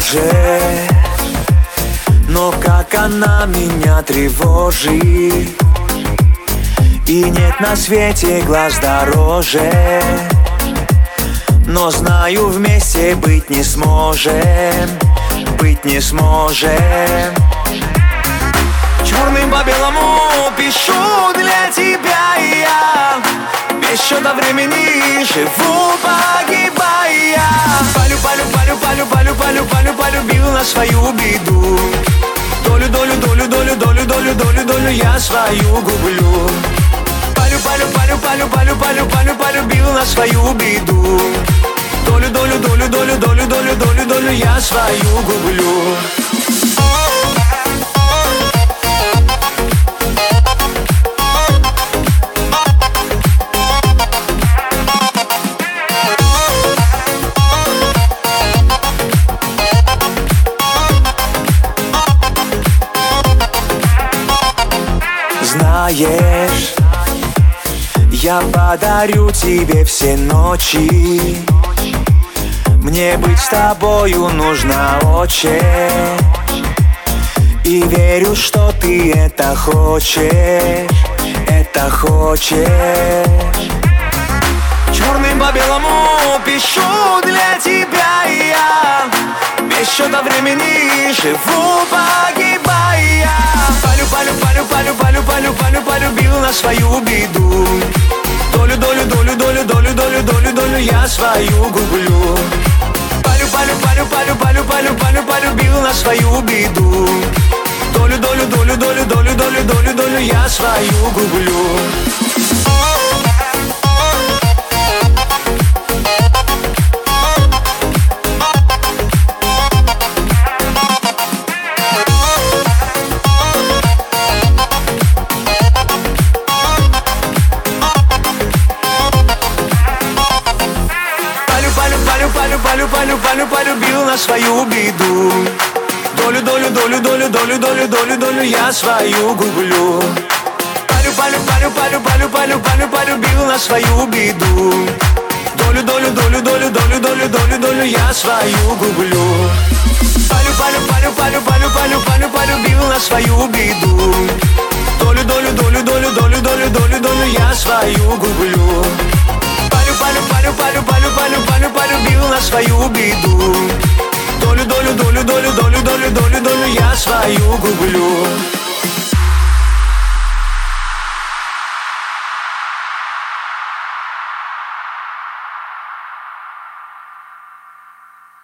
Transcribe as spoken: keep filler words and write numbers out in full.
дороже, но как она меня тревожит. И нет на свете глаз дороже, но знаю, вместе быть не сможем, быть не сможем. Черным по белому пишу для тебя и я, без счета времени живу, погибая. Полю, полю, полю, полю, полю, полю, полю, полюбил на свою беду. Долю, долю, долю, долю, долю, долю, долю, долю я свою гублю. Полю, полю, полю, полю, полю, полю, полю, полюбил на свою беду. Долю, долю, долю, долю, долю, долю, долю, долю я свою гублю. Знаешь, я подарю тебе все ночи. Мне быть с тобою нужно очень, и верю, что ты это хочешь, это хочешь. Черным по белому пишу для тебя и я, без счета времени живу, погибая. Полю, полю, полю, полю, полю, полю, полю, полюбил на свою беду. Долю, долю, долю, долю, долю, долю, долю, долю я свою гублю. Полю, полю, полю, полю, полю, полю, полю, полюбил на свою беду. Долю, долю, долю, долю, долю, долю, долю, долю я свою гублю. Полю, полю, полю, полюбил на свою беду. Долю, долю, долю, долю, долю, долю, долю, долю я свою гублю. Полю, полю, полю, полю, полю, полю, полю, полюбил на свою беду. Долю, долю, долю, долю, долю, долю, долю, долю я свою гублю. Полю, полю, полю, полю, полю, полю, полю, полюбил на свою беду. Долю, долю, долю, долю, долю, долю, долю, долю я свою гублю. Полю, полю, полю, полю, полю, полю, полю, полюбил на свою беду. Долю, долю, долю, долю, долю, долю, долю, долю я свою гублю.